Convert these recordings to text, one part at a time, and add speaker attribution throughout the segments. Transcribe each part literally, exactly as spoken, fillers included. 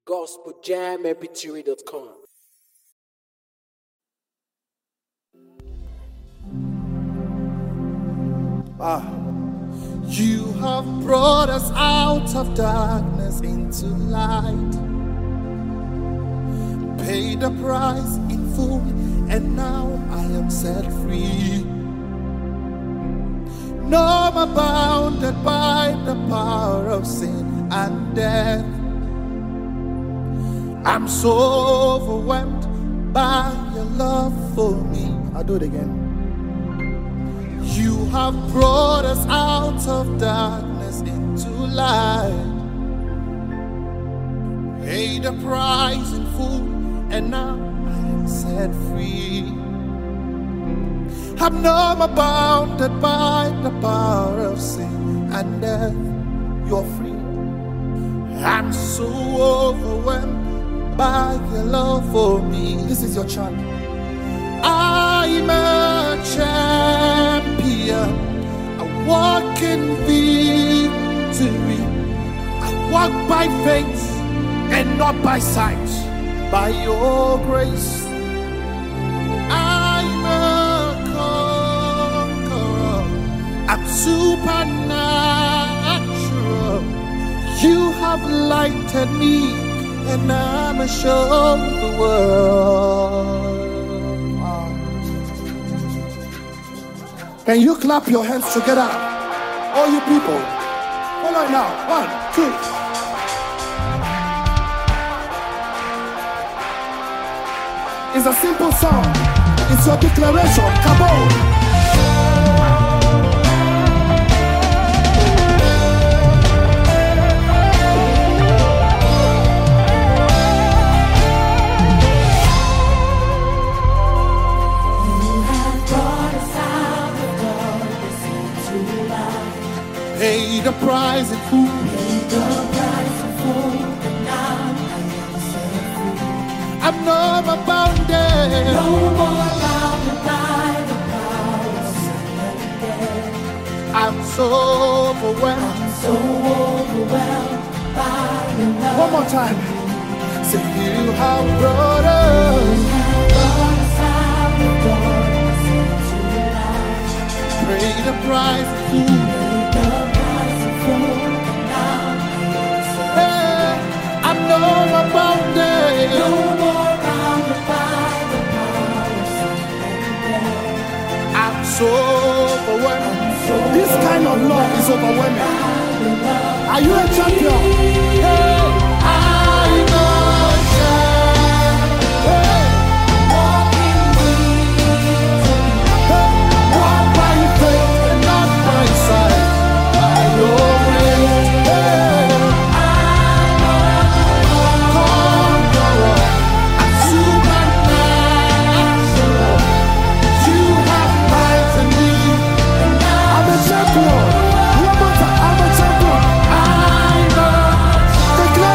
Speaker 1: gospel jam m p three dot com.
Speaker 2: Ah, you have brought us out of darkness into light. Paid the price in full, and now I am set free. No more bounded by the power of sin and death. I'm so overwhelmed by your love for me. I'll do it again. You have brought us out of darkness into light. Paid the price in full, and now I am set free. I'm no more bounded by the power of sin and death. You're free. I'm so overwhelmed by your love for me. This is your chant. I'm a champion. I walk in victory. I walk by faith and not by sight. By your grace, I'm a conqueror. I'm supernatural. You have lighted me, and I'm a show the world. Wow. Can you clap your hands together, all you people? Hold on now. One, two. It's a simple song. It's your declaration. Come on.
Speaker 3: You have brought us out of darkness into light.
Speaker 2: Pay the price in full.
Speaker 3: Paid the price in full, and now I am set free.
Speaker 2: I'm no more bounded.
Speaker 3: No more bounded by the power of sin and death.
Speaker 2: I'm so overwhelmed.
Speaker 3: I'm so overwhelmed by your love.
Speaker 2: One more time. Say you have brought us.
Speaker 3: You have brought us out of darkness into light.
Speaker 2: Pay the price in full.
Speaker 3: Paid the price in full, and now I am set free.
Speaker 2: Hey, I'm no more bounded.
Speaker 3: No more bounded by the power of sin and death.
Speaker 2: I'm so overwhelmed. This kind of love is overwhelming. Are you a champion? Hey, I'm a champion. Hey, hey, walk by faith and not by sight. By your grace, hey, conqueror, I'm supernatural. You have lighted me. I'm a champion. One more time. I'm a champion. I'm a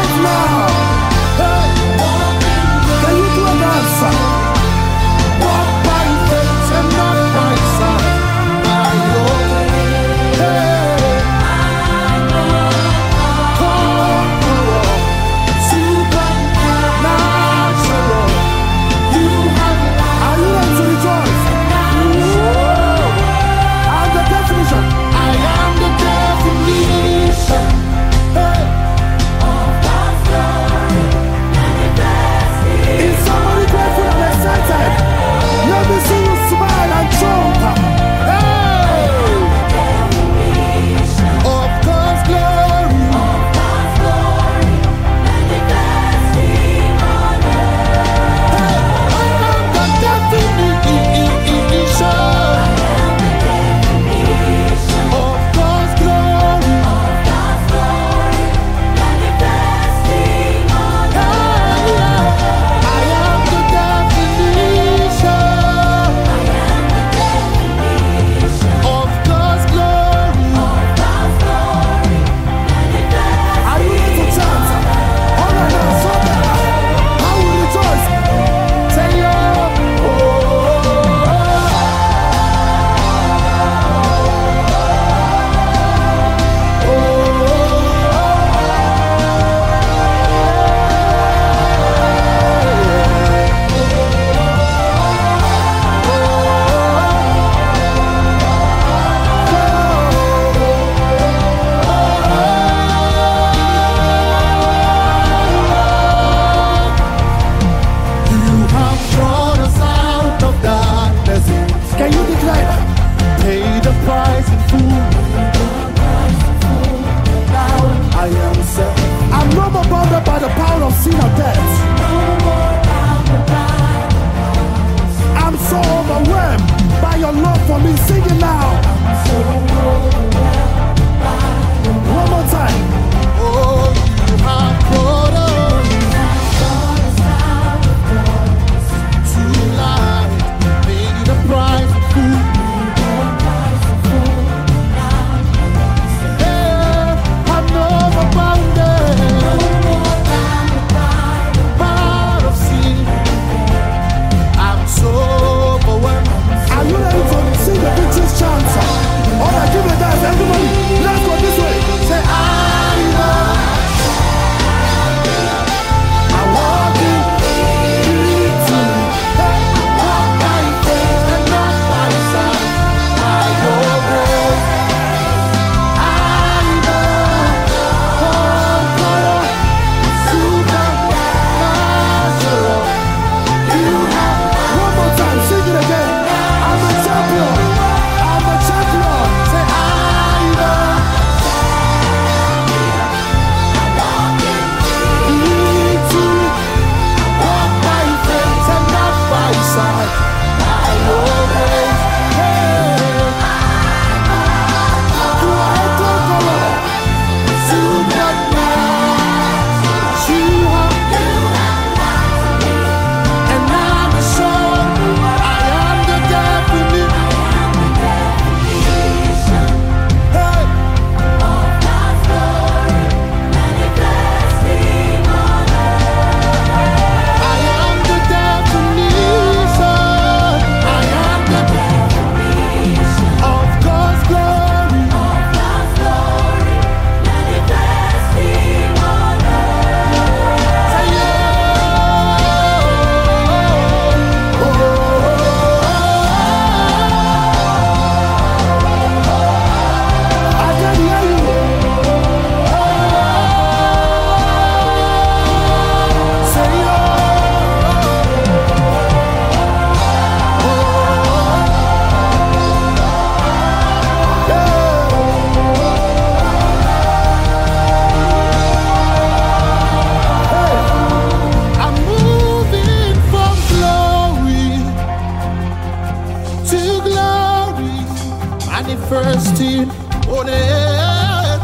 Speaker 2: sin or death. I'm so overwhelmed by your love for me. Sing it now. One more time. Oh, you have brought us to light, paid the price of food. Yeah, I'm overbounded, part of sin. I'm so overwhelmed. Are you ready to sing the victory's chant? All right, give it that, everybody. Let's go this way. Say, I know. I walk in victory. Walk by faith and not by sight. By your grace, I know. Conqueror, supernatural. You have. One more time, sing it again. I'm a champion. I'm a champion. Say, I know. Victory. Walk by faith and not by sight. By your grace. Hey. You are a conqueror. Supernatural. You have. And I'm sure I am the definition. Hey. I am the definition. I am the of God's glory. Say yeah. Oh. I can hear you. Say yeah. I'm moving from glory to glory, manifesting on it.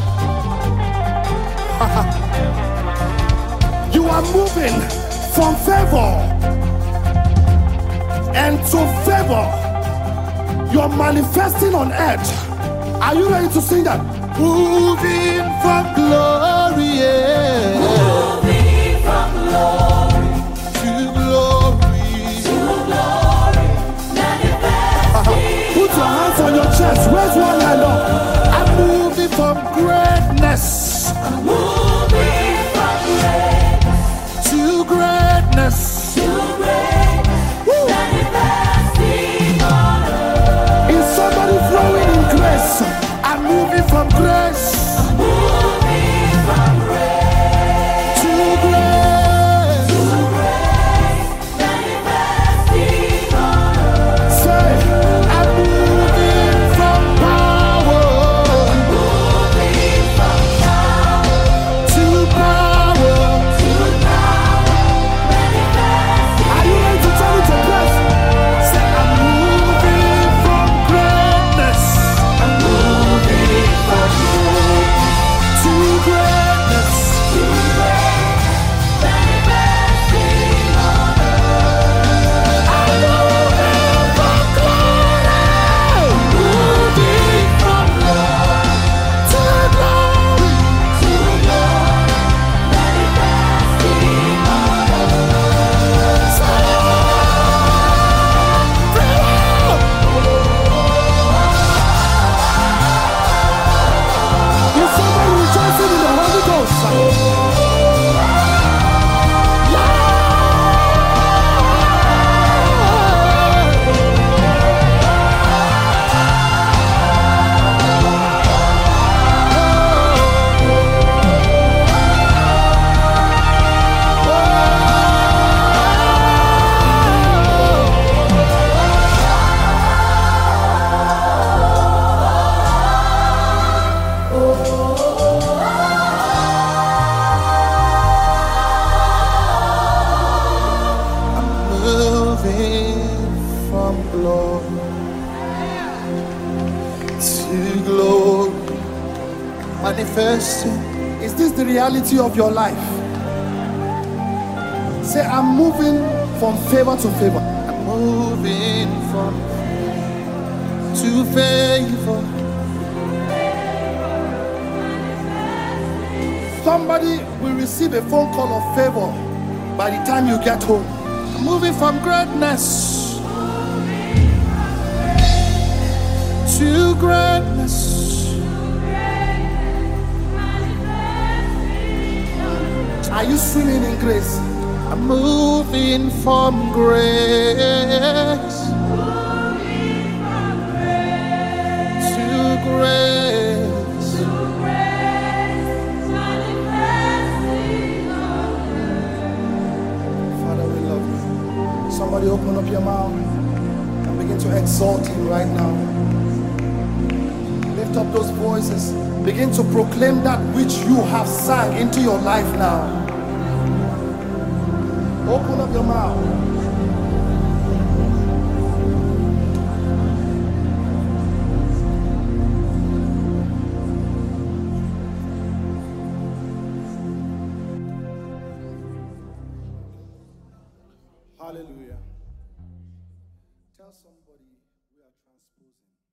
Speaker 2: You are moving from favor and to favor. You're manifesting on earth. Are you ready to sing that? Moving from glory, yeah. To glory. Put your hands on your chest. Where's one hand up? I'm moving from greatness to greatness. Woo. Is somebody flowing in grace? I'm moving from grace glory, to glory. Manifesting. Is this the reality of your life? Say, I'm moving from favor to favor. I'm moving from to favor. Somebody will receive a phone call of favor by the time you get home. I'm moving from greatness to greatness. Are you swimming in grace? I'm moving from grace to grace. Father, we love you. Somebody open up your mouth and begin to exalt him right now. Lift up those voices. Begin to proclaim that which you have sang into your life now. Open up your mouth. Hallelujah. Tell somebody we are transposing.